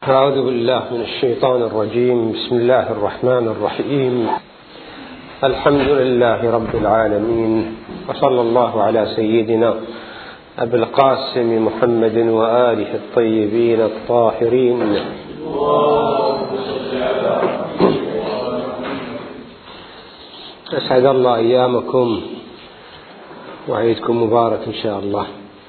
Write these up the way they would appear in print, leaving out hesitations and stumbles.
أعوذ بالله من الشيطان الرجيم. بسم الله الرحمن الرحيم. الحمد لله رب العالمين، وصلى الله على سيدنا أبي القاسم محمد وآله الطيبين الطاهرين. أسعد الله أيامكم وعيدكم مبارك إن شاء الله.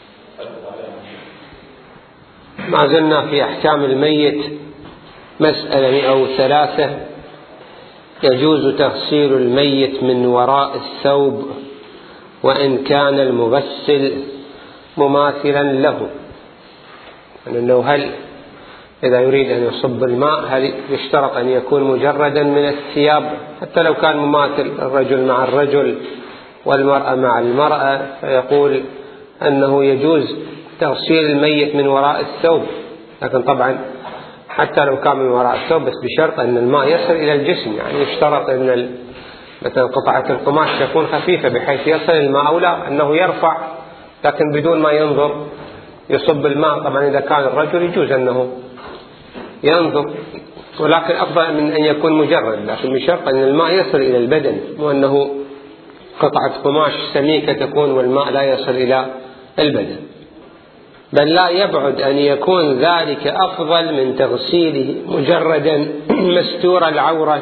ما زلنا في أحكام الميت، مسألة 103: يجوز تغسيل الميت من وراء الثوب وإن كان المغسل مماثلا له. أنه هل إذا يريد أن يصب الماء هل يشترط أن يكون مجردا من الثياب حتى لو كان مماثل، الرجل مع الرجل والمرأة مع المرأة؟ فيقول أنه يجوز تغسيل الميت من وراء الثوب، لكن طبعا حتى لو كان من وراء الثوب بس بشرط أن الماء يصل إلى الجسم. يعني يشترط أن مثلا قطعة القماش تكون خفيفة بحيث يصل الماء، أو لا أنه يرفع لكن بدون ما ينظر يصب الماء. طبعا إذا كان الرجل يجوز أنه ينظر، ولكن أفضل من أن يكون مجرد، لكن بشرط أن الماء يصل إلى البدن، وأنه قطعة قماش سميكة تكون والماء لا يصل إلى البدن. بل لا يبعد أن يكون ذلك أفضل من تغسيله مجردا مستور العورة،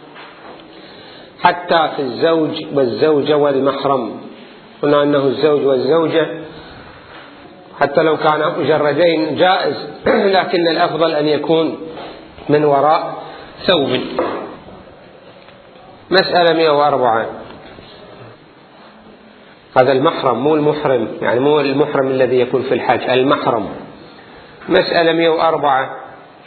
حتى في الزوج والزوجة والمحرم. قلنا أنه الزوج والزوجة حتى لو كانا مجردين جائز، لكن الأفضل أن يكون من وراء ثوب. مسألة 104: هذا المحرم مو المحرم، يعني مو المحرم الذي يكون في الحج، المحرم. مسألة 104: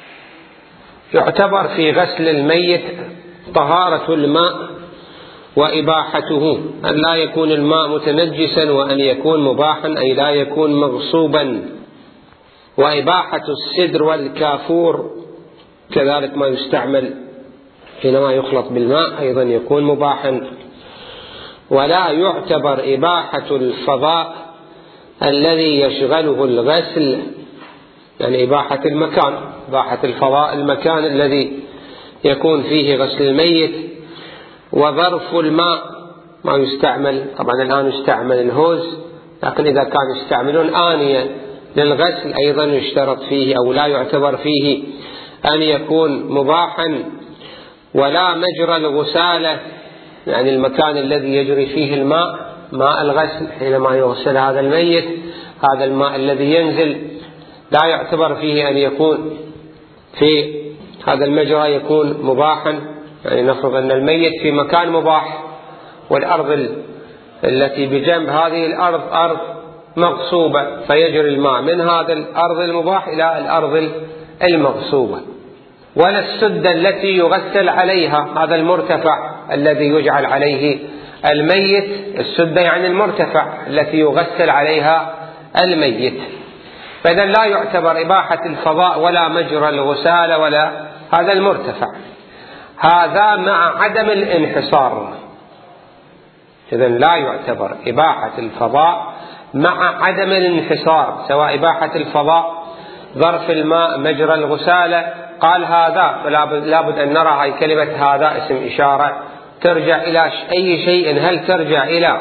يعتبر في غسل الميت طهارة الماء وإباحته، أن لا يكون الماء متنجسا، وأن يكون مباحا أي لا يكون مغصوبا. وإباحة السدر والكافور كذلك ما يستعمل حينما يخلط بالماء أيضا يكون مباحا. ولا يعتبر إباحة الفضاء الذي يشغله الغسل، يعني إباحة المكان، إباحة الفضاء المكان الذي يكون فيه غسل الميت. وظرف الماء ما يستعمل، طبعا الآن يستعمل الهوز، لكن إذا كان يستعملون آنية للغسل أيضا يشترط فيه أو لا يعتبر فيه أن يكون مباحا. ولا مجرى الغسالة، يعني المكان الذي يجري فيه الماء، ماء الغسل حينما يغسل هذا الميت، هذا الماء الذي ينزل لا يعتبر فيه أن يكون في هذا المجرى يكون مباحا. يعني نفرض أن الميت في مكان مباح، والأرض التي بجنب هذه الأرض أرض مغصوبة، فيجري الماء من هذا الأرض المباح إلى الأرض المغصوبة. ولا السدة التي يغسل عليها، هذا المرتفع الذي يجعل عليه الميت، السدة يعني المرتفع التي يغسل عليها الميت. فإذا لا يعتبر إباحة الفضاء ولا مجرى الغسالة ولا هذا المرتفع، هذا مع عدم الانحصار. إذا لا يعتبر إباحة الفضاء مع عدم الانحصار، سواء إباحة الفضاء ظرف الماء مجرى الغسالة قال هذا، فلا بد أن نرى هاي كلمة هذا اسم إشارة ترجع إلى أي شيء؟ هل ترجع إلى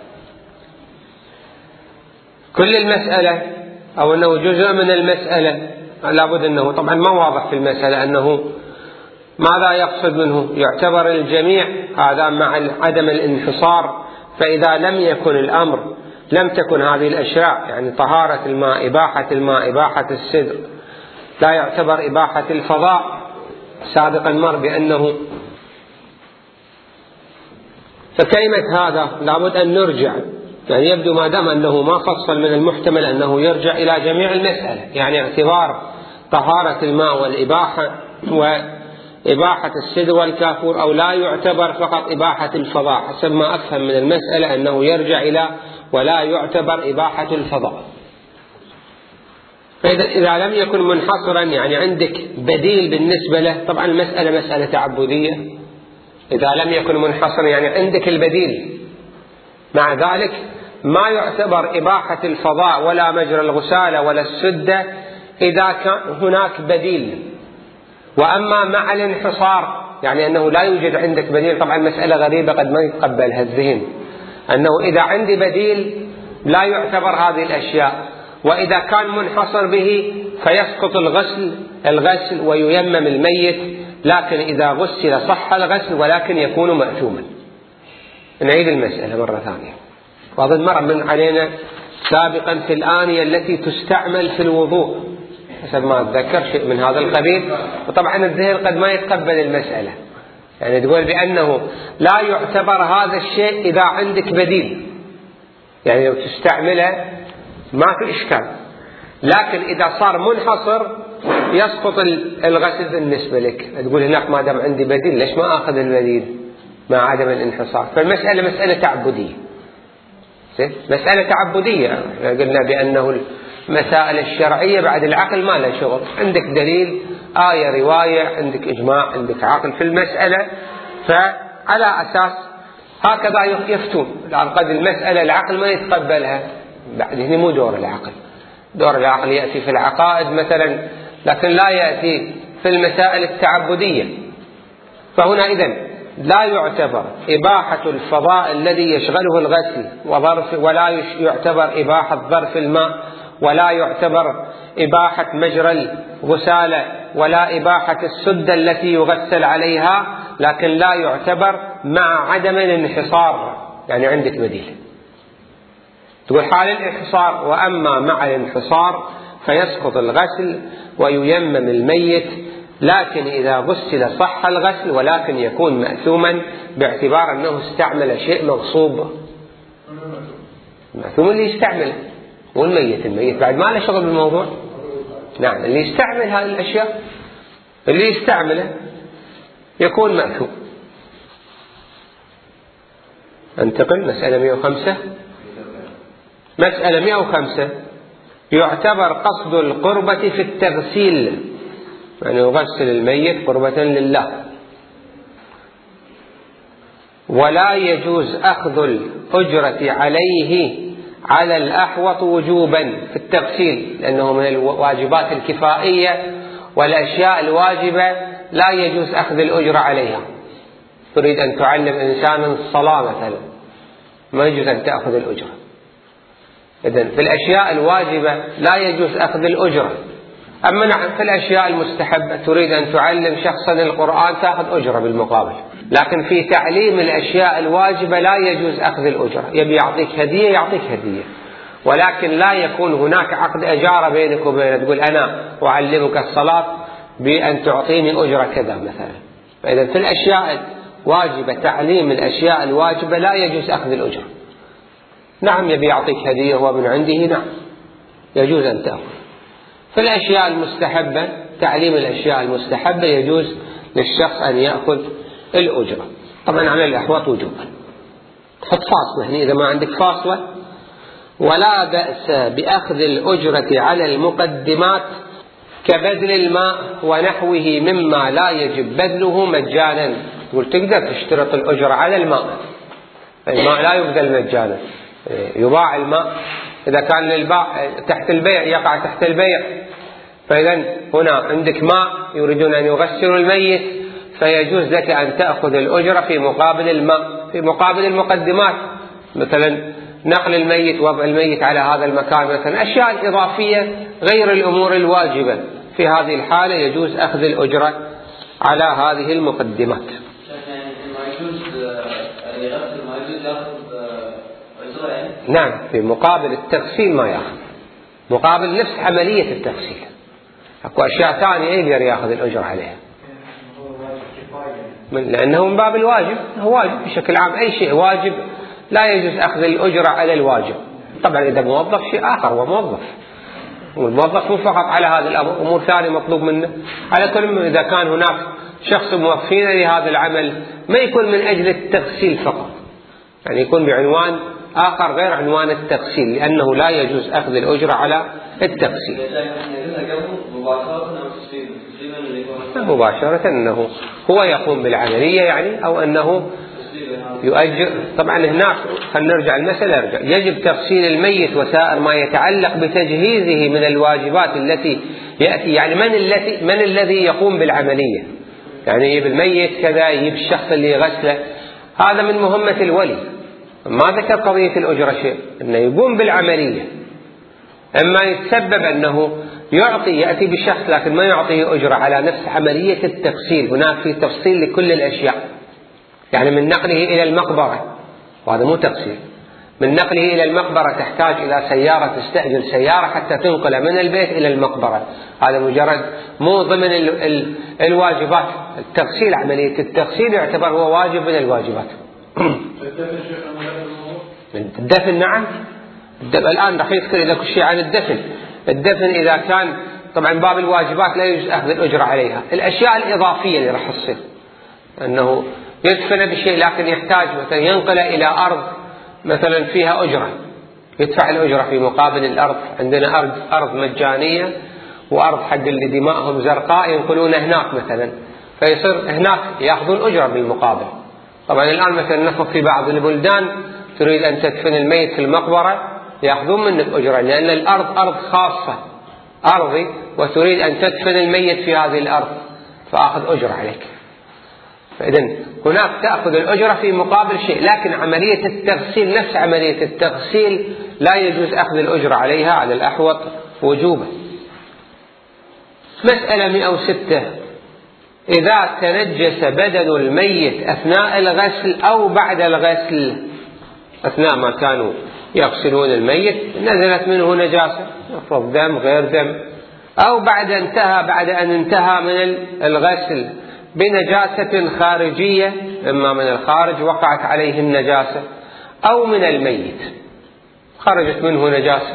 كل المسألة أو أنه جزء من المسألة؟ لا بد أنه طبعا ما واضح في المسألة أنه ماذا يقصد منه، يعتبر الجميع هذا مع عدم الانحصار. فإذا لم يكن الأمر، لم تكن هذه الأشياء يعني طهارة الماء، إباحة الماء، إباحة السدر، لا يعتبر إباحة الفضاء. سابقا مر بأنه، فكلمة هذا لابد أن نرجع، يعني يبدو ما دام أنه ما فصل من المحتمل أنه يرجع إلى جميع المسألة، يعني اعتبار طهارة الماء والإباحة وإباحة السدر والكافور، أو لا يعتبر فقط إباحة الفضاء. حسب ما أفهم من المسألة أنه يرجع إلى ولا يعتبر إباحة الفضاء. فإذا لم يكن منحصرا، يعني عندك بديل بالنسبة له، طبعا المسألة مسألة تعبدية، إذا لم يكن منحصرا يعني عندك البديل، مع ذلك ما يعتبر إباحة الفضاء ولا مجرى الغسالة ولا السدة إذا كان هناك بديل. وأما مع الانحصار يعني أنه لا يوجد عندك بديل، طبعا مسألة غريبة قد ما يتقبلها الذهن، أنه إذا عندي بديل لا يعتبر هذه الأشياء، وإذا كان منحصر به فيسقط الغسل وييمم الميت، لكن إذا غسل صح الغسل ولكن يكون مأثوما. نعيد المسألة مرة ثانية. وأظن مر من علينا سابقا في الآنية التي تستعمل في الوضوء حسب ما أتذكر شيء من هذا القبيل، وطبعا الذهن قد ما يتقبل المسألة، يعني تقول بأنه لا يعتبر هذا الشيء إذا عندك بديل، يعني لو تستعمله ما في إشكال، لكن إذا صار منحصر يسقط الغسل بالنسبة لك. تقول هناك ما دام عندي بديل ليش ما أخذ البديل مع عدم الانحصار؟ فالمسألة مسألة تعبدية، مسألة تعبدية. قلنا بأنه المسائل الشرعية بعد العقل ما له شغل، عندك دليل آية رواية، عندك إجماع، عندك عقل في المسألة، فعلى أساس هكذا يفتون. قد المسألة العقل ما يتقبلها، بعد هنا مو دور العقل، دور العقل يأتي في العقائد مثلا، لكن لا يأتي في المسائل التعبدية. فهنا إذن لا يعتبر إباحة الفضاء الذي يشغله الغسل ولا يعتبر إباحة ظرف الماء، ولا يعتبر إباحة مجرى الغسالة، ولا إباحة السدة التي يغسل عليها، لكن لا يعتبر مع عدم الانحصار، يعني عندك بديل. تقول حال الانحصار، وأما مع الانحصار فيسقط الغسل وييمم الميت، لكن إذا غسل صح الغسل ولكن يكون مأثوما باعتبار أنه استعمل شيء مغصوب. مأثوم اللي يستعمله، والميت بعد ما له شغل بالموضوع. نعم، اللي يستعمل هذه الأشياء اللي يستعمله يكون مأثوم. انتقل مسألة 105. مسألة 105 يعتبر قصد القربة في التغسيل، يعني يغسل الميت قربة لله، ولا يجوز أخذ الأجرة عليه على الأحوط وجوبا في التغسيل، لأنه من الواجبات الكفائية والأشياء الواجبة لا يجوز أخذ الأجرة عليها. تريد أن تعلم إنسانا الصلاة مثلا ما يجوز أن تأخذ الأجرة. إذن في الأشياء الواجبة لا يجوز أخذ الأجرة. أما نعم في الأشياء المستحبة تريد أن تعلم شخصا القرآن تأخذ أجرة بالمقابل، لكن في تعليم الأشياء الواجبة لا يجوز أخذ الأجرة. يبي يعطيك هدية يعطيك هدية، ولكن لا يكون هناك عقد أجارة بينك وبينه، تقول أنا أعلمك الصلاة بأن تعطيني أجرة كذا مثلا. فإذا في الأشياء الواجبة تعليم الأشياء الواجبة لا يجوز أخذ الأجرة. نعم يبي يعطيك هدية هو من عنده، نعم يجوز أن تأخذ. في الأشياء المستحبة تعليم الأشياء المستحبة يجوز للشخص أن يأخذ الأجرة، طبعا على الأحوط وجوبا. حط فاصلة هنا إذا ما عندك فاصلة. ولا بأس بأخذ الأجرة على المقدمات كبذل الماء ونحوه مما لا يجب بذله مجانا. تقول تقدر تشترط الأجرة على الماء، الماء لا يبذل مجانا، يباع الماء إذا كان للباع تحت البيع يقع تحت البيع. فإذا هنا عندك ماء يريدون أن يغسلوا الميت، فيجوز لك أن تأخذ الأجرة في مقابل الماء، في مقابل المقدمات، مثلا نقل الميت، وضع الميت على هذا المكان، مثلا أشياء إضافية غير الأمور الواجبة. في هذه الحالة يجوز أخذ الأجرة على هذه المقدمات. نعم في مقابل التغسيل ما يأخذ، مقابل نفس عملية التغسيل. أكو أشياء ثانية يقدر يأخذ الأجر عليها، لأنه من باب الواجب، هو واجب بشكل عام، أي شيء واجب لا يجوز أخذ الأجرة على الواجب. طبعا إذا موظف شيء آخر، هو موظف، والموظف مو فقط على هذا الأمر، أمور ثانية مطلوب منه. على كل إذا كان هناك شخص موفين لهذا العمل ما يكون من أجل التغسيل فقط، يعني يكون بعنوان آخر غير عنوان التغسيل، لأنه لا يجوز أخذ الأجرة على التغسيل. مباشرة أنه هو يقوم بالعملية يعني، أو أنه يؤجر. طبعا هناك خلينا نرجع المسألة، يجب تغسيل الميت وسائر ما يتعلق بتجهيزه من الواجبات التي يأتي يعني من الذي يقوم بالعملية؟ يعني يجيب الميت كذا، يجيب الشخص اللي يغسله، هذا من مهمة الولي. ما ذكر قضية الأجرة شيء، أنه يقوم بالعملية. أما يتسبب أنه يأتي بشخص لكن ما يعطيه أجرة على نفس عملية التغسيل، هناك في تفصيل لكل الأشياء. يعني من نقله إلى المقبرة، وهذا مو تغسيل، من نقله إلى المقبرة تحتاج إلى سيارة، تستأجر سيارة حتى تنقله من البيت إلى المقبرة، هذا مجرد مو ضمن الواجبات. التغسيل، عملية التغسيل يعتبر هو واجب من الواجبات. الدفن نعم، الآن راح يذكر إذا كل شيء عن الدفن. الدفن إذا كان طبعا باب الواجبات لا يجوز أخذ الأجرة عليها. الأشياء الإضافية اللي راح تصير أنه يدفن بشيء لكن يحتاج مثلا ينقل إلى أرض مثلا فيها أجرة، يدفع الأجرة في مقابل الأرض. عندنا أرض مجانية وأرض حق اللي دماءهم زرقاء ينقلون هناك مثلا، فيصير هناك يأخذون أجرة بالمقابل. طبعا الآن مثلا نفق في بعض البلدان تريد أن تدفن الميت في المقبرة يأخذون منك أجرة، لأن الأرض أرض خاصة أرضي وتريد أن تدفن الميت في هذه الأرض فأخذ أجرة عليك. فإذن هناك تأخذ الأجرة في مقابل شيء، لكن عملية التغسيل نفس عملية التغسيل لا يجوز أخذ الأجرة عليها على الأحوط وجوبا. مسألة 106: إذا تنجس بدن الميت أثناء الغسل أو بعد الغسل، أثناء ما كانوا يغسلون الميت نزلت منه نجاسة، يفرض دم غير دم، أو بعد أن انتهى من الغسل بنجاسة خارجية، إما من الخارج وقعت عليه النجاسة أو من الميت خرجت منه نجاسة،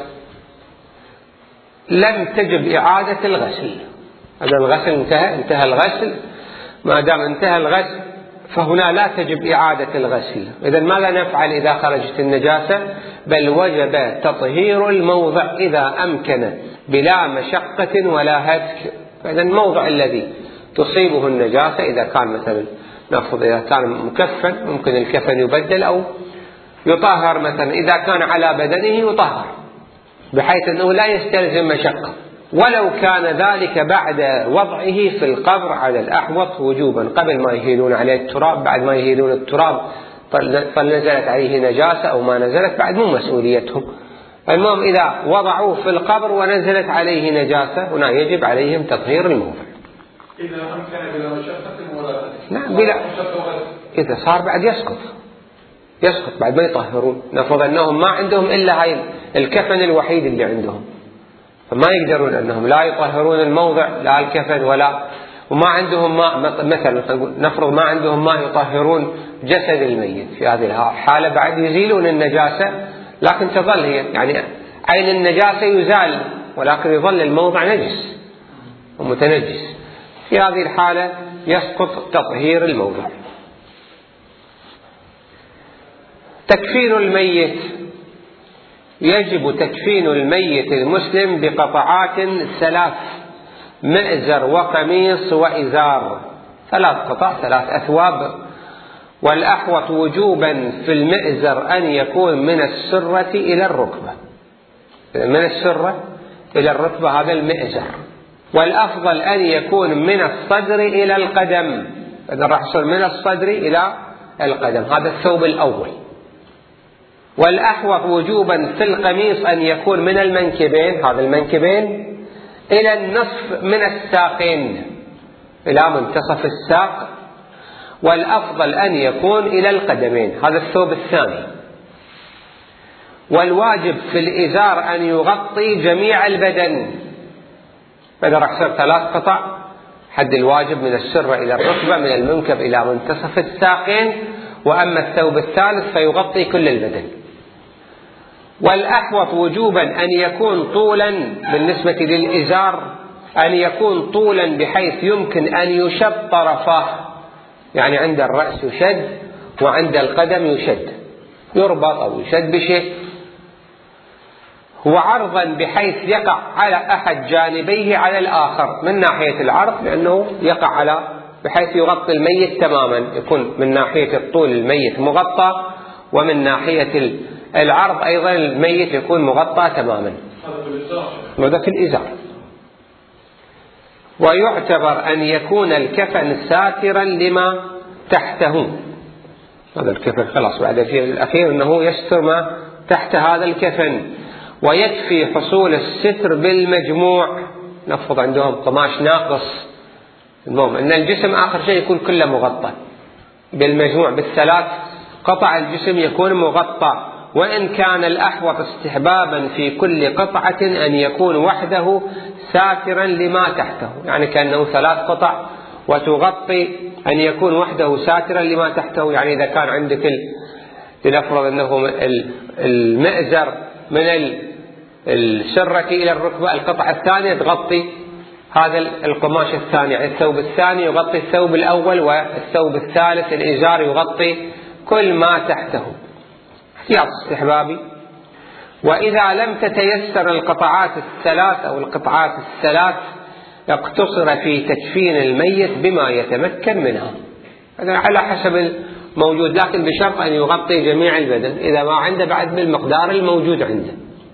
لم تجب إعادة الغسل. هذا الغسل انتهى الغسل، ما دام انتهى الغسل فهنا لا تجب إعادة الغسل. إذن ماذا نفعل إذا خرجت النجاسة؟ بل وجب تطهير الموضع إذا أمكن بلا مشقة ولا هتك. فإذا الموضع الذي تصيبه النجاسة إذا كان مثلا نفرض إذا كان مكفن ممكن الكفن يبدل أو يطهر، مثلا إذا كان على بدنه يطهر بحيث أنه لا يستلزم مشقة، ولو كان ذلك بعد وضعه في القبر على الأحوط وجوبا، قبل ما يهيلون عليه التراب، بعد ما يهيلون التراب فنزلت عليه نجاسة أو ما نزلت بعد مو مسؤوليتهم. المهم إذا وضعوه في القبر ونزلت عليه نجاسة هنا يجب عليهم تطهير الموضع. إذا أمكن بلا مشقة ولا نعم بلا، إذا صار بعد يسقط بعد ما يطهرون. نفرض أنهم ما عندهم إلا هاي الكفن الوحيد اللي عندهم، فما يقدرون أنهم لا يطهرون الموضع لا الكفن وما عندهم ماء، مثلا نفرض ما عندهم ماء يطهرون جسد الميت، في هذه الحالة بعد يزيلون النجاسة لكن تظل هي يعني عين النجاسة يزال ولكن يظل الموضع نجس ومتنجس، في هذه الحالة يسقط تطهير الموضع. تكفين الميت: يجب تكفين الميت المسلم بقطعات 3: مئزر وقميص وإزار، 3 قطع 3 أثواب. والأحوط وجوبا في المئزر أن يكون من السرة إلى الركبة، من السرة إلى الركبة هذا المئزر. والأفضل أن يكون من الصدر إلى القدم، إذا راح يصير من الصدر إلى القدم، هذا الثوب الأول. والأحوط وجوبا في القميص أن يكون من المنكبين، هذا المنكبين إلى النصف من الساقين، إلى منتصف الساق. والأفضل أن يكون إلى القدمين، هذا الثوب الثاني. والواجب في الإزار أن يغطي جميع البدن، فإذا راح يصير 3 قطع، حد الواجب من السرة إلى الركبة، من المنكب إلى منتصف الساقين. وأما الثوب الثالث فيغطي كل البدن. والأحوط وجوبا أن يكون طولا بالنسبة للإزار، أن يكون طولا بحيث يمكن أن يشد طرفاه، يعني عند الرأس يشد وعند القدم يشد، يربط أو يشد بشيء. وعرضا بحيث يقع على أحد جانبيه على الآخر، من ناحية العرض لأنه يقع على بحيث يغطي الميت تماما، يكون من ناحية الطول الميت مغطى، ومن ناحية العرض أيضا الميت يكون مغطى تماما. هذا في الإزار. ويعتبر أن يكون الكفن ساترا لما تحته. هذا الكفن خلاص بعد الشيء الأخير أنه يستر ما تحت هذا الكفن، ويكفي حصول الستر بالمجموع. نفرض عندهم قماش ناقص، المهم أن الجسم آخر شيء يكون كله مغطى بالمجموع، بالثلاث قطع الجسم يكون مغطى، وإن كان الأحوط استحبابا في كل قطعة أن يكون وحده ساترا لما تحته، يعني كأنه ثلاث قطع وتغطي أن يكون وحده ساترا لما تحته. يعني إذا كان عندك لنفرض أنه المئزر من السرة إلى الركبة، القطعة الثانية تغطي هذا القماش الثاني، يعني الثوب الثاني يغطي الثوب الأول، والثوب الثالث الإزار يغطي كل ما تحته، احتياط استحبابي. وإذا لم تتيسر القطعات الثلاث أو القطعات الثلاث اقتصر في تكفين الميت بما يتمكن منها، هذا على حسب الموجود، لكن بشرط أن يغطي جميع البدن، إذا ما عنده بعد بالمقدار الموجود عنده.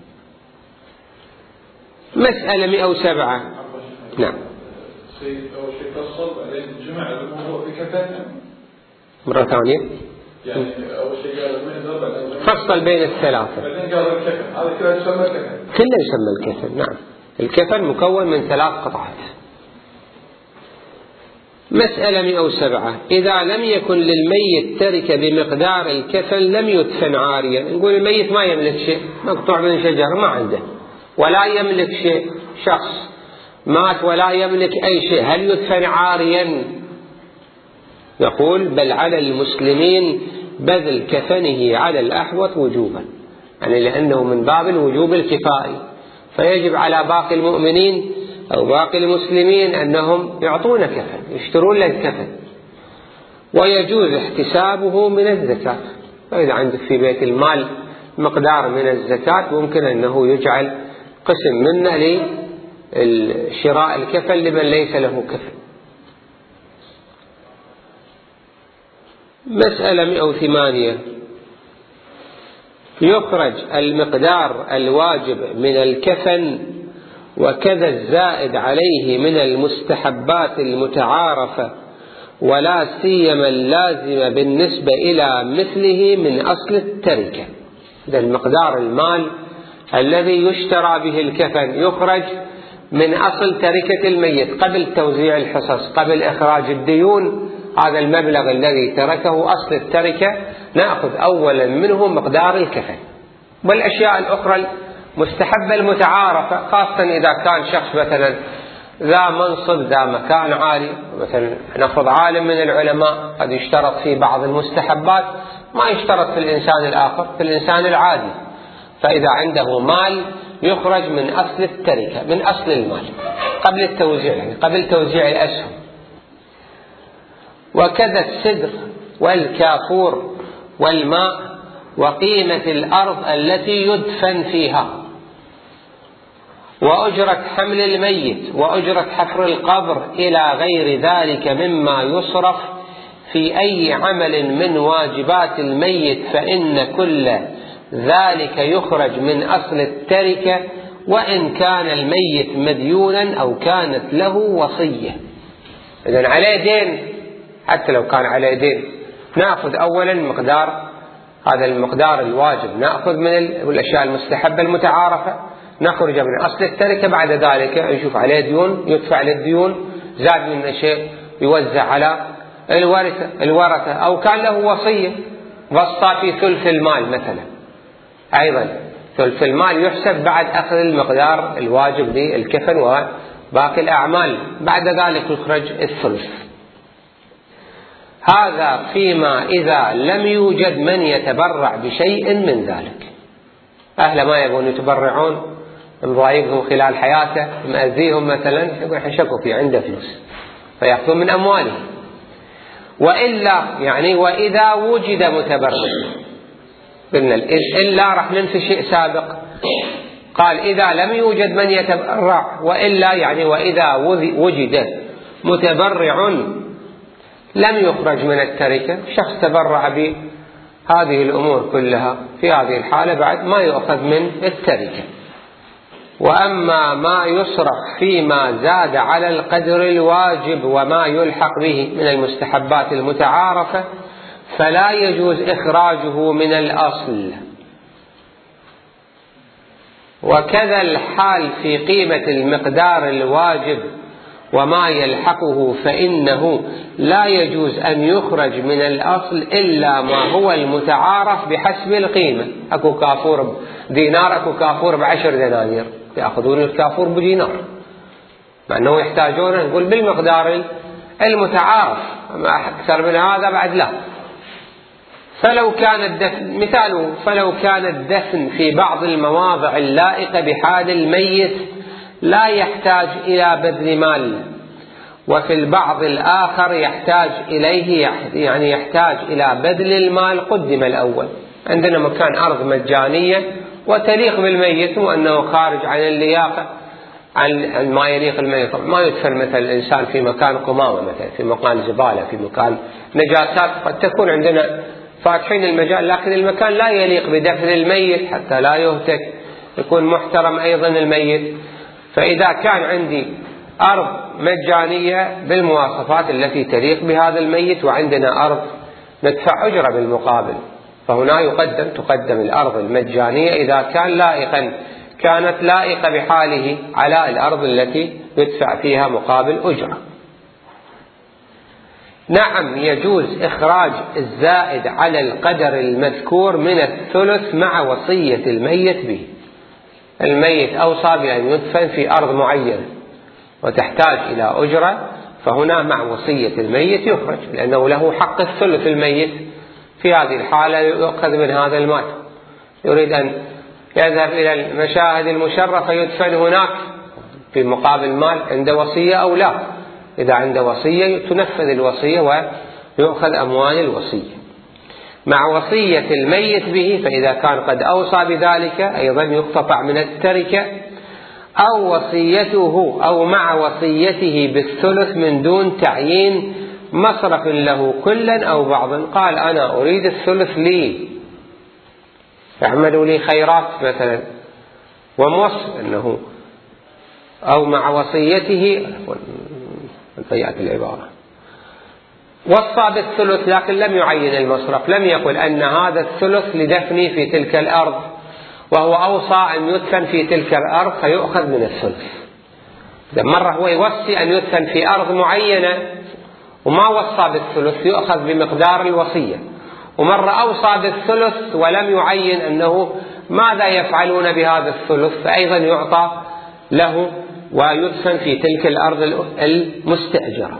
مسألة 107. نعم. أول شيء فصل بعدين جمع الموضوع في كفن مرة ثانية. يعني أول شيء قال المئزر بعدين فصل بين الثلاثة، بعدين قال الكفن، هذا كله يسمى الكفن. كله يسمى الكفن. نعم، الكفن مكون من 3 قطعات. مسألة 107. إذا لم يكن للميت تركة بمقدار الكفن لم يدفن عاريا. نقول الميت ما يملك شيء، مقطوع من شجر ما عنده، ولا يملك شيء، شخص مات ولا يملك أي شيء، هل يدفن عاريا؟ نقول بل على المسلمين بذل كفنه على الأحوط وجوبا، يعني لأنه من باب الوجوب الكفائي، فيجب على باقي المؤمنين أو باقي المسلمين أنهم يعطون كفن، يشترون له الكفن، ويجوز احتسابه من الزكاة. فإذا عندك في بيت المال مقدار من الزكاة ممكن أنه يجعل قسم منه لشراء الكفن لمن ليس له كفن. مسألة 108. يخرج المقدار الواجب من الكفن وكذا الزائد عليه من المستحبات المتعارفة، ولا سيما اللازمة بالنسبة إلى مثله من أصل التركة. إذا المقدار المال الذي يشترى به الكفن يخرج من أصل تركة الميت قبل توزيع الحصص، قبل إخراج الديون. هذا المبلغ الذي تركه أصل التركة نأخذ أولا منه مقدار الكفن، والأشياء الأخرى المستحبة المتعارفة، خاصة إذا كان شخص مثلا ذا منصب ذا مكان عالي، مثلا نأخذ عالم من العلماء قد يشترط في بعض المستحبات ما يشترط في الإنسان الآخر، في الإنسان العادي. فإذا عنده مال يخرج من أصل التركة، من أصل المال قبل التوزيع، يعني قبل توزيع الأسهم. وكذا السدر والكافور والماء وقيمة الأرض التي يدفن فيها، وأجرة حمل الميت، وأجرة حفر القبر، إلى غير ذلك مما يصرف في أي عمل من واجبات الميت، فإن كل ذلك يخرج من أصل التركة، وإن كان الميت مديونا أو كانت له وصية. إذن عليه دين، حتى لو كان عليه دين نأخذ أولا مقدار، هذا المقدار الواجب نأخذ من الأشياء المستحبة المتعارفة، نخرج من أصل التركة. بعد ذلك نشوف عليه ديون يدفع للديون، زاد من شيء يوزع على الورثة، أو كان له وصية وصى في ثلث المال مثلا، أيضا ثلث المال يحسب بعد أخذ المقدار الواجب للكفن وباقي الأعمال، بعد ذلك يخرج الثلث. هذا فيما إذا لم يوجد من يتبرع بشيء من ذلك. أهل ما يبون يتبرعون، مضايقهم خلال حياته، مأذيهم مثلا، يقول حشكوا فيه عنده فلوس فيأخذون من أموالهم. وإلا يعني وإذا وجد متبرع، قلنا إلا راح ننفي شيء سابق، قال إذا لم يوجد من يتبرع، وإلا يعني وإذا وجد متبرع لم يخرج من التركة، شخص تبرع بهذه الأمور كلها، في هذه الحالة بعد ما يؤخذ من التركة. وأما ما يصرف فيما زاد على القدر الواجب وما يلحق به من المستحبات المتعارفة فلا يجوز إخراجه من الأصل. وكذا الحال في قيمة المقدار الواجب وما يلحقه، فإنه لا يجوز أن يخرج من الأصل إلا ما هو المتعارف بحسب القيمة. أكو كافور دينار، أكو كافور ب10 دنانير، يأخذون الكافور بدينار مع أنه يحتاجونه، نقول بالمقدار المتعارف، أما أكثر من هذا بعد لا. فلو كان الدفن مثاله، فلو كان الدفن في بعض المواضع اللائقة بحال الميت لا يحتاج إلى بذل مال، وفي البعض الآخر يحتاج إليه، يعني يحتاج إلى بذل المال، قدم الأول. عندنا مكان أرض مجانية وتليق بالميت وأنه خارج عن اللياقة، عن ما يليق الميت. ما يدفن مثل الإنسان في مكان قمامة، مثلا في مكان زبالة، في مكان نجاسات. قد تكون عندنا فاتحين المجال، لكن المكان لا يليق بدفن الميت حتى لا يهتك، يكون محترم أيضا الميت. فإذا كان عندي أرض مجانية بالمواصفات التي تليق بهذا الميت، وعندنا أرض ندفع أجرة بالمقابل، فهنا تقدم الأرض المجانية إذا كانت لائقة بحاله على الأرض التي يدفع فيها مقابل أجرة. نعم، يجوز إخراج الزائد على القدر المذكور من الثلث مع وصية الميت به. الميت أوصى بأن يدفن في أرض معينة وتحتاج إلى أجرة، فهنا مع وصية الميت يخرج، لأنه له حق الثلث الميت. في هذه الحالة يؤخذ من هذا المال. يريد أن يذهب إلى المشاهد المشرفة يدفن هناك في مقابل مال، عنده وصية أو لا؟ إذا عنده وصية تنفذ الوصية ويؤخذ أموال الوصية مع وصية الميت به. فإذا كان قد أوصى بذلك أيضا يقتطع من التركة، أو وصيته أو مع وصيته بالثلث من دون تعيين مصرف له كلا أو بعضا. قال أنا أريد الثلث لي، اعملوا لي خيرات مثلا، وموصف أنه أو مع وصيته، ضيعت العبارة، وصى بالثلث لكن لم يعين المصرف، لم يقل أن هذا الثلث لدفني في تلك الأرض، وهو أوصى أن يدفن في تلك الأرض فيؤخذ من الثلث. إذا مرة هو يوصي أن يدفن في أرض معينة وما وصى بالثلث يؤخذ بمقدار الوصية، ومرة أوصى بالثلث ولم يعين أنه ماذا يفعلون بهذا الثلث، فأيضا يعطى له ويدفن في تلك الأرض المستأجرة.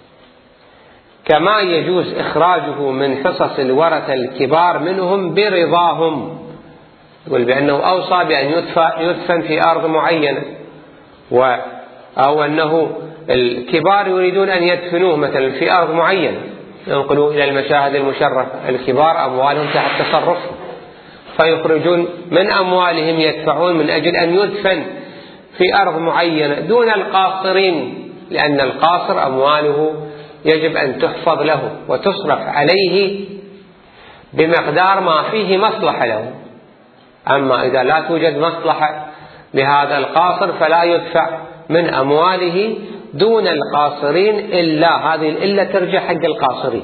كما يجوز إخراجه من حصص الورثة الكبار منهم برضاهم، يقول بأنه أوصى بأن يدفن في أرض معينة، أو أنه الكبار يريدون أن يدفنوه مثلا في أرض معينة، ينقلوا إلى المشاهد المشرفة. الكبار أموالهم تحت تصرفهم، فيخرجون من أموالهم يدفعون من أجل أن يدفن في أرض معينة دون القاصرين، لأن القاصر أمواله يجب أن تحفظ له وتصرف عليه بمقدار ما فيه مصلحة له. أما إذا لا توجد مصلحة لهذا القاصر فلا يدفع من أمواله دون القاصرين، إلا هذه الإلا ترجع حق القاصرين،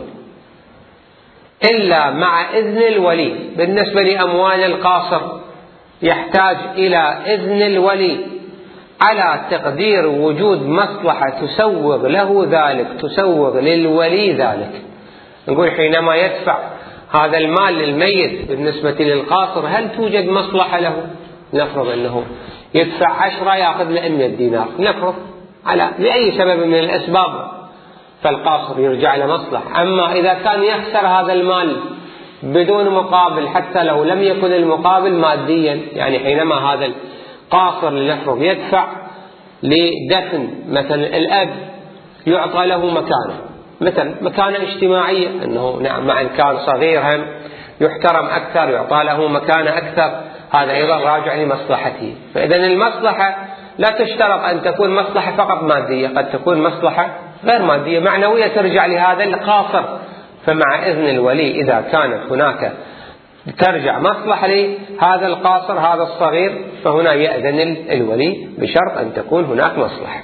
إلا مع إذن الولي. بالنسبة لأموال القاصر يحتاج إلى إذن الولي على تقدير وجود مصلحة تسوغ له ذلك، تسوغ للولي ذلك. نقول حينما يدفع هذا المال للميت بالنسبة للقاصر هل توجد مصلحة له؟ نفرض أنه يدفع 10 يأخذ له 100 دينار، نفرض على لأي سبب من الأسباب، فالقاصر يرجع له مصلحة. أما إذا كان يخسر هذا المال بدون مقابل، حتى لو لم يكن المقابل ماديا، يعني حينما هذا القاصر لنفرض يدفع لدفن مثلا الأب يعطى له مكانه، مثلا مكانة اجتماعية، أنه نعم مع إن كان صغير هم يحترم أكثر، يعطى له مكانة أكثر، هذا أيضا راجع لمصلحته. فإذا المصلحة لا تشترط أن تكون مصلحة فقط مادية، قد تكون مصلحة غير مادية معنوية ترجع لهذا القاصر. فمع إذن الولي إذا كانت هناك ترجع مصلحة لهذا القاصر هذا الصغير، فهنا يأذن الولي بشرط أن تكون هناك مصلحة.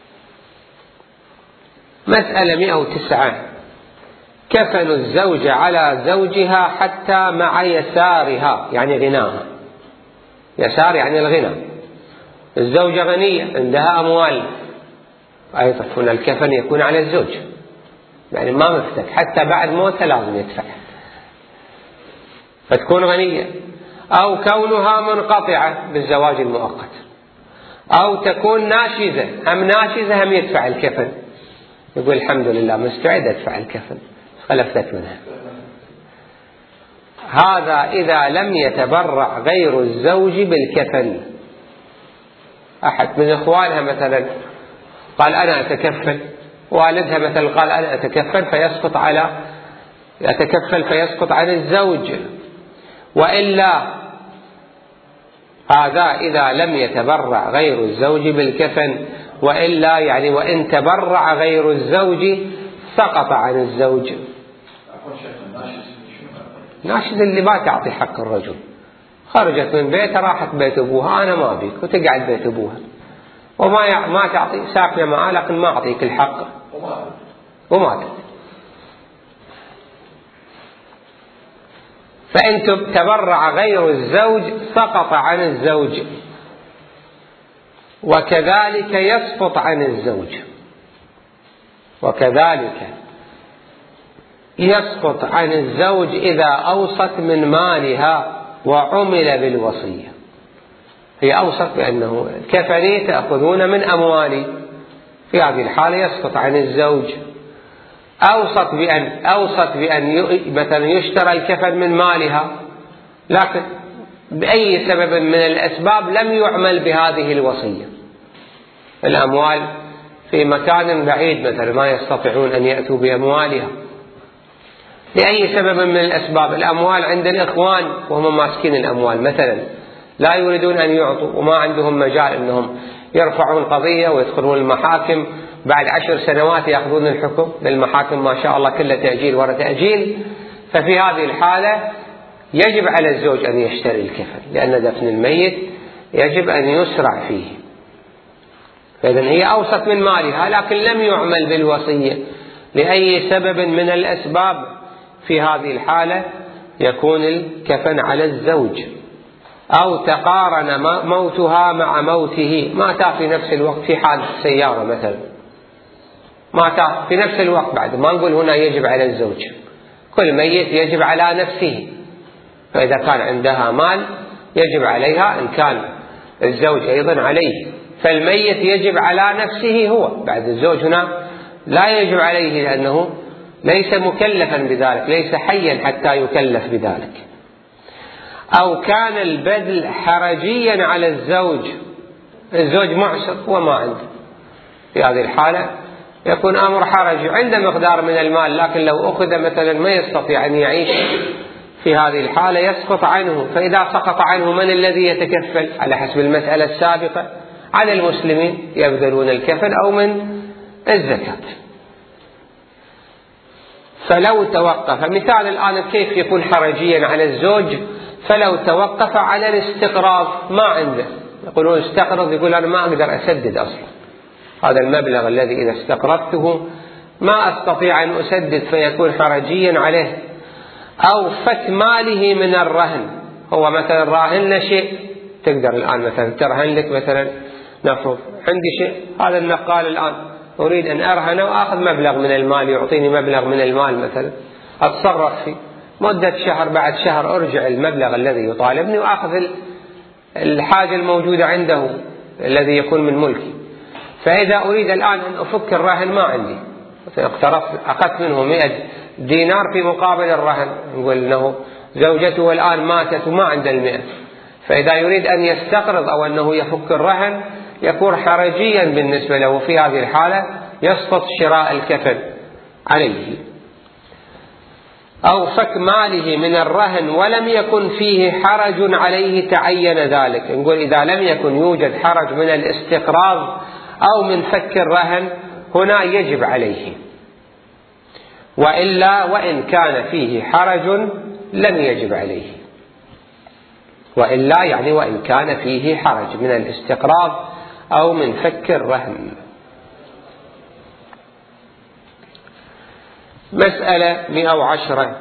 مسألة 109: كفن الزوجة على زوجها حتى مع يسارها، يعني غناها. يسار يعني الغنى. الزوجة غنية عندها أموال، أيضا هنا الكفن يكون على الزوج، يعني ما مفتك حتى بعد موته لازم يدفع، فتكون غنية. أو كونها منقطعة بالزواج المؤقت، أو تكون ناشزة، هم ناشزة هم يدفع الكفن، يقول الحمد لله مستعد أدفع الكفن خلفتك منها. هذا إذا لم يتبرع غير الزوج بالكفن. أحد من إخوانها مثلا قال أنا أتكفل، والدها مثلا قال أنا أتكفل، فيسقط عن الزوج. وإلا هذا إذا لم يتبرع غير الزوج بالكفن، وإلا يعني وإن تبرع غير الزوج سقط عن الزوج. ناشد اللي ما تعطي حق الرجل، خرجت من بيتها راحت بيت أبوها، أنا ما أبيك، وتقعد بيت أبوها وما تعطي، ساكنة معاه لكن ما أعطيك الحق وماتت. فإن تبرع غير الزوج سقط عن الزوج، وكذلك يسقط عن الزوج، وكذلك يسقط عن الزوج إذا أوصت من مالها وعمل بالوصية. هي أوصت بأنه كفني تأخذون من أموالي، في هذه الحالة يسقط عن الزوج. أوصت بأن مثلا يشترى الكفن من مالها، لكن بأي سبب من الأسباب لم يعمل بهذه الوصية. الأموال في مكان بعيد مثلا ما يستطيعون أن يأتوا بأموالها لأي سبب من الأسباب. الأموال عند الإخوان وهم ماسكين الأموال مثلا لا يريدون أن يعطوا، وما عندهم مجال أنهم يرفعون قضية ويدخلون المحاكم، بعد 10 سنوات يأخذون الحكم. للمحاكم ما شاء الله كله تأجيل ورا تأجيل. ففي هذه الحالة يجب على الزوج أن يشتري الكفن، لأن دفن الميت يجب أن يسرع فيه. فإذا هي أوصت من مالها لكن لم يعمل بالوصية لأي سبب من الأسباب، في هذه الحالة يكون الكفن على الزوج. أو تقارن موتها مع موته، مات في نفس الوقت في حادث سيارة مثلا، مات في نفس الوقت، بعد ما نقول هنا يجب على الزوج، كل ميت يجب على نفسه. فإذا كان عندها مال يجب عليها، إن كان الزوج أيضا عليه، فالميت يجب على نفسه هو، بعد الزوج هنا لا يجب عليه لأنه ليس مكلفا بذلك، ليس حيا حتى يكلف بذلك. أو كان البذل حرجيا على الزوج، الزوج معسر وما عنده، في هذه الحالة يكون أمر حرجي، عنده مقدار من المال لكن لو أخذ مثلا ما يستطيع أن يعيش، في هذه الحالة يسقط عنه. فإذا سقط عنه من الذي يتكفل؟ على حسب المسألة السابقة على المسلمين يبذلون الكفن أو من الزكاة. فلو توقف، مثال الآن كيف يكون حرجيا على الزوج؟ فلو توقف على الاستقراض، ما عنده، يقولون استقرض، يقول أنا ما أقدر أسدد أصلا هذا المبلغ الذي إذا استقرضته ما أستطيع أن أسدد، فيكون حرجيا عليه. أو فك ماله من الرهن، هو مثلا راهن له شيء، تقدر الآن مثلا ترهن لك مثلا، نفرض عندي شيء، هذا النقال الآن أريد أن أرهنه وأخذ مبلغ من المال، يعطيني مبلغ من المال مثلا أتصرف فيه مدة شهر، بعد شهر أرجع المبلغ الذي يطالبني وأخذ الحاجة الموجودة عنده الذي يكون من ملكي. فإذا أريد الآن أن أفك الرهن ما عندي، أخذت منه 100 دينار في مقابل الرهن، نقول أنه زوجته الآن ماتت وما عنده 100، فإذا يريد أن يستقرض أو أنه يفك الرهن يكون حرجيا بالنسبة له، في هذه الحالة يسقط شراء الكفن عليه. أو فك ماله من الرهن ولم يكن فيه حرج عليه تعين ذلك، نقول إذا لم يكن يوجد حرج من الاستقراض أو من فك الرهن هنا يجب عليه، وإلا وإن كان فيه حرج لم يجب عليه. وإلا يعني وإن كان فيه حرج من الاستقراض أو من فك الرهن. مسألة 110: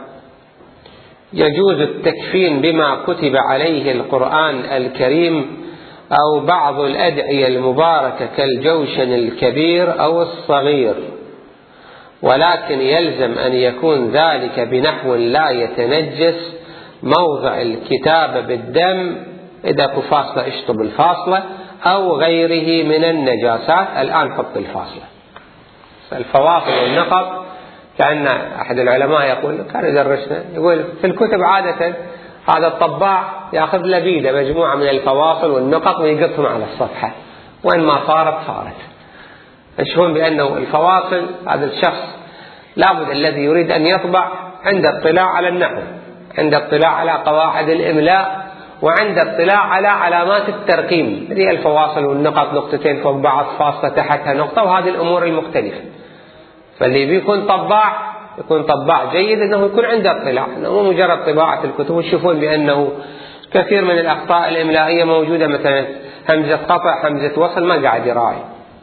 يجوز التكفين بما كتب عليه القرآن الكريم أو بعض الأدعية المباركة كالجوشن الكبير أو الصغير، ولكن يلزم أن يكون ذلك بنحو لا يتنجس موضع الكتابة بالدم، إذا فاصلة اشطب الفاصلة، أو غيره من النجاسات. الآن حط الفاصلة. الفواصل والنقط كأن أحد العلماء يقول، كان يدرسنا، يقول في الكتب عادة هذا الطباع يأخذ لبيدة مجموعة من الفواصل والنقط ويقطهم على الصفحة، وإن ما صارت. يشوفون بأنه الفواصل هذا الشخص لابد الذي يريد أن يطبع عند اطلاع على النحو، عند اطلاع على قواعد الإملاء، وعند اطلاع على علامات الترقيم، هذه الفواصل والنقط، نقطتين فوق بعض، فاصلة تحتها نقطة، وهذه الأمور المختلفة. فاللي بيكون طباع يكون طباع جيد أنه يكون عنده اطلاع، أنه مو مجرد طباعة الكتب. وتشوفون بأنه كثير من الأخطاء الإملائية موجودة، مثلا همزة قطع، همزة وصل، ما قاعد يراعي.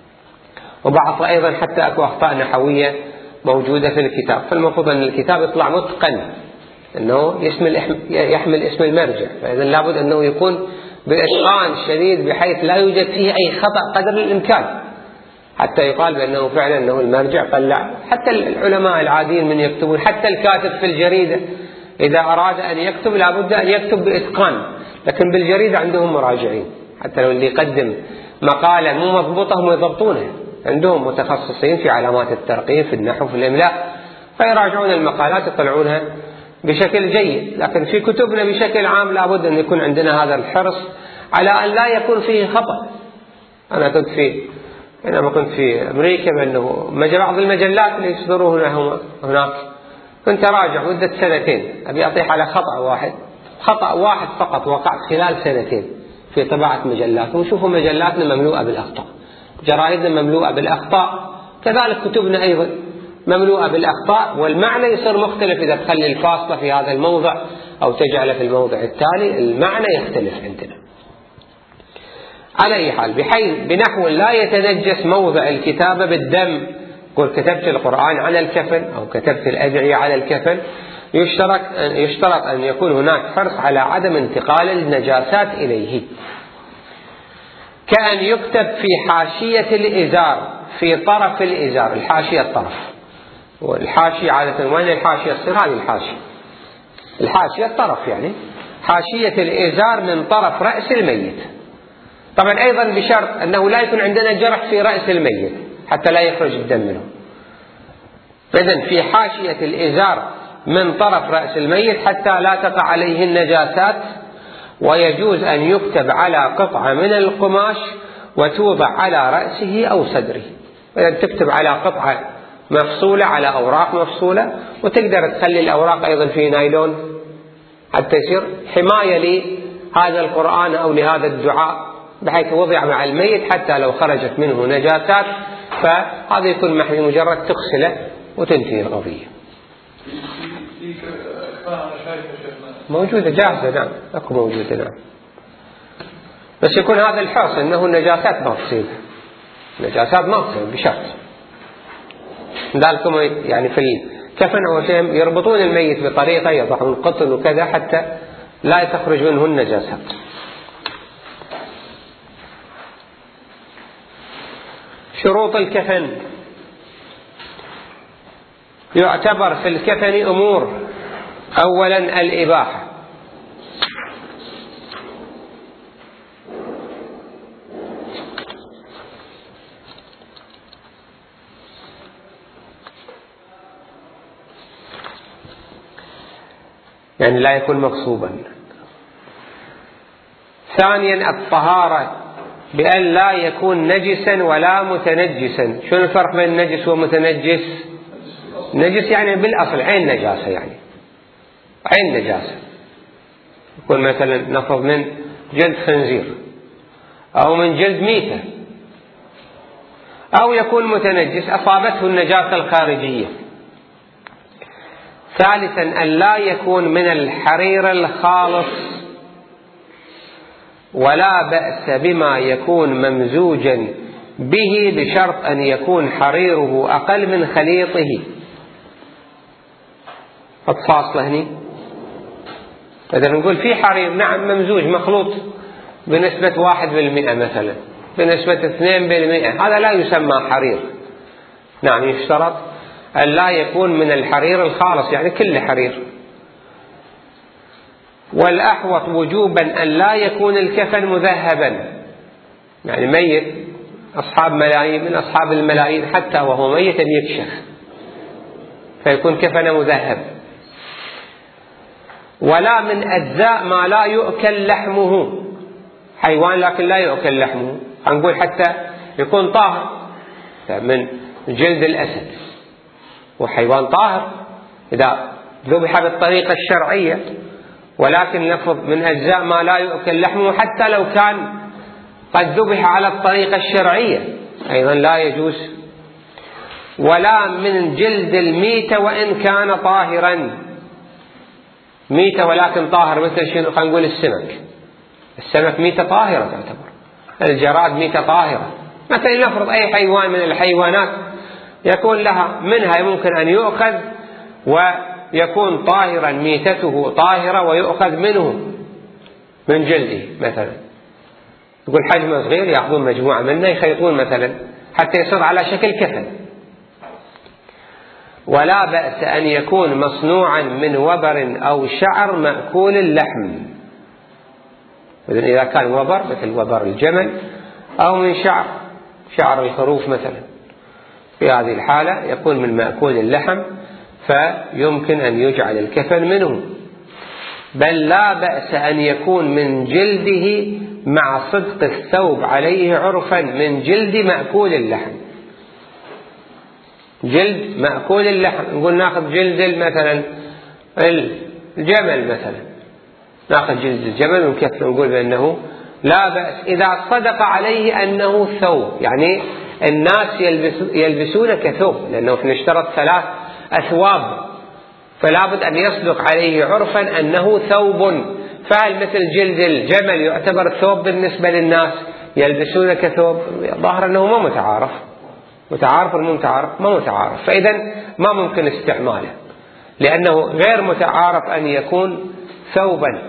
وبعض أيضا حتى أكو أخطاء نحوية موجودة في الكتاب. فالمفروض أن الكتاب يطلع متقن، أنه يحمل اسم المرجع، فإذا لابد أنه يكون بإتقان شديد بحيث لا يوجد فيه أي خطأ قدر الإمكان، حتى يقال بأنه فعلا أنه المرجع طلع. حتى العلماء العاديين من يكتبون، حتى الكاتب في الجريدة إذا أراد أن يكتب لابد أن يكتب بإتقان، لكن بالجريدة عندهم مراجعين، حتى لو اللي يقدم مقالة مو مضبوطة هم يضبطونها، عندهم متخصصين في علامات الترقيم، في النحو، في الإملاء، فيراجعون المقالات يطلعونها بشكل جيد. لكن في كتبنا بشكل عام لابد أن يكون عندنا هذا الحرص على أن لا يكون فيه خطأ. أنا كنت حينما كنت في أمريكا، بأنه بعض المجلات اللي يصدرونها هناك كنت أراجع مدة 2 أبي أطيح على خطأ واحد فقط وقع خلال 2 في طباعة مجلات. وشوفوا مجلاتنا مملوءة بالأخطاء، جرائدنا مملوءة بالأخطاء، كذلك كتبنا أيضا مملوءة بالأخطاء، والمعنى يصير مختلف إذا تخلي الفاصلة في هذا الموضع أو تجعله في الموضع التالي، المعنى يختلف عندنا. على أي حال، بنحو لا يتنجس موضع الكتابة بالدم. قل كتبت القرآن على الكفن أو كتبت الأدعية على الكفن، يشترط أن يكون هناك حرص على عدم انتقال النجاسات إليه، كأن يكتب في حاشية الإزار، في طرف الإزار. الحاشية الطرف، والحاشية عادة وين الحاشية تصير؟ هذه الحاشية الطرف، يعني حاشية الإزار من طرف رأس الميت. طبعا أيضا بشرط أنه لا يكون عندنا جرح في رأس الميت حتى لا يخرج الدم منه. فإذن في حاشية الإزار من طرف رأس الميت حتى لا تقع عليه النجاسات. ويجوز أن يكتب على قطعة من القماش وتوضع على رأسه أو صدره. إذا تكتب على قطعة مفصولة، على أوراق مفصولة، وتقدر تخلي الأوراق أيضا في نايلون حتى يصير حماية لهذا القرآن أو لهذا الدعاء، بحيث وضع مع الميت حتى لو خرجت منه نجاسات فهذا يكون محمي، مجرد تغسله وتنتهي القضية. موجودة جاهزة، نعم، أكو موجودة، نعم، بس يكون هذا الحرص أنه النجاسات ما تصير، النجاسات ما تصير بشرط. ذلكم يعني في الكفن أو شيء يربطون الميت بطريقة، يضعون قطن وكذا حتى لا تخرج منه النجاسات. شروط الكفن: يعتبر في الكفن أمور. أولا الإباحة، يعني لا يكون مغصوبا. ثانيا الطهارة، بأن لا يكون نجسا ولا متنجسا. شو الفرق بين نجس ومتنجس؟ نجس يعني بالأصل عين نجاسة، يعني عين نجاسة، يكون مثلا نفرض من جلد خنزير أو من جلد ميتة، أو يكون متنجس أصابته النجاسة الخارجية. ثالثا أن لا يكون من الحرير الخالص، ولا بأس بما يكون ممزوجا به بشرط أن يكون حريره أقل من خليطه. فاصلة هني، إذا نقول في حرير نعم ممزوج مخلوط بنسبة 1% مثلا، بنسبة 2%، هذا لا يسمى حرير. نعم يشترط أن لا يكون من الحرير الخالص، يعني كل حرير. والأحوط وجوبا أن لا يكون الكفن مذهبا، يعني ميت أصحاب ملايين من أصحاب الملايين حتى وهو ميت يكشف فيكون كفن مذهب. ولا من أجزاء ما لا يؤكل لحمه، حيوان لكن لا يؤكل لحمه، نقول حتى يكون طاهر، من جلد الأسد وحيوان طاهر إذا ذبح بالطريقة الشرعية، ولكن لفظ من أجزاء ما لا يؤكل لحمه حتى لو كان قد ذبح على الطريقة الشرعية أيضا لا يجوز. ولا من جلد الميتة وإن كان طاهرا، ميتة ولكن طاهر، مثل شنو؟ خلينا نقول السمك ميتة طاهرة تعتبر، الجراد ميتة طاهرة. مثلا نفرض أي حيوان من الحيوانات يكون لها منها ممكن أن يؤخذ ويكون طاهرا، ميتته طاهرة ويؤخذ منه من جلده مثلا، يقول حجمه صغير يأخذون مجموعة منه يخيطون مثلا حتى يصير على شكل كفن. ولا بأس أن يكون مصنوعا من وبر أو شعر مأكول اللحم، إذا كان وبر مثل وبر الجمل أو من شعر الخروف مثلا، في هذه الحالة يكون من مأكول اللحم فيمكن أن يجعل الكفن منه. بل لا بأس أن يكون من جلده مع صدق الثوب عليه عرفا من جلد مأكول اللحم. جلد مأكول اللحم، نقول ناخذ جلد مثلا الجمل مثلا، ناخذ جلد الجمل ونكفن، نقول بأنه لا بأس إذا صدق عليه أنه ثوب، يعني الناس يلبسون كثوب، لأنه احنا اشترط 3 أثواب، فلا بد أن يصدق عليه عرفا أنه ثوب. فهل مثل جلد الجمل يعتبر ثوب بالنسبة للناس يلبسون كثوب؟ ظاهر أنه ما متعارف، متعارف ولا متعارف؟ ما متعارف، فإذا ما ممكن استعماله لأنه غير متعارف أن يكون ثوبا.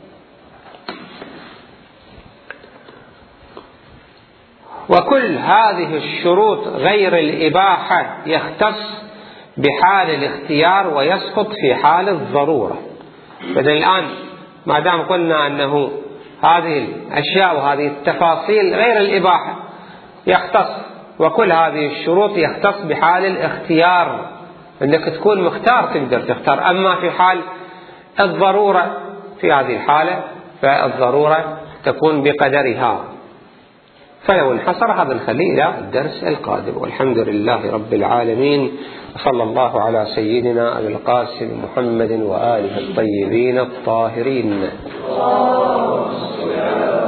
وكل هذه الشروط غير الإباحة يختص بحال الاختيار ويسقط في حال الضرورة. فإذا الآن ما دام قلنا أنه هذه الأشياء وهذه التفاصيل غير الإباحة يختص، وكل هذه الشروط يختص بحال الاختيار، أنك تكون مختار تقدر تختار. أما في حال الضرورة في هذه الحالة فالضرورة تكون بقدرها. فلو انحصر هذا نخليه إلى الدرس القادم. والحمد لله رب العالمين، وصلى الله على سيدنا أبي القاسم محمد وآله الطيبين الطاهرين.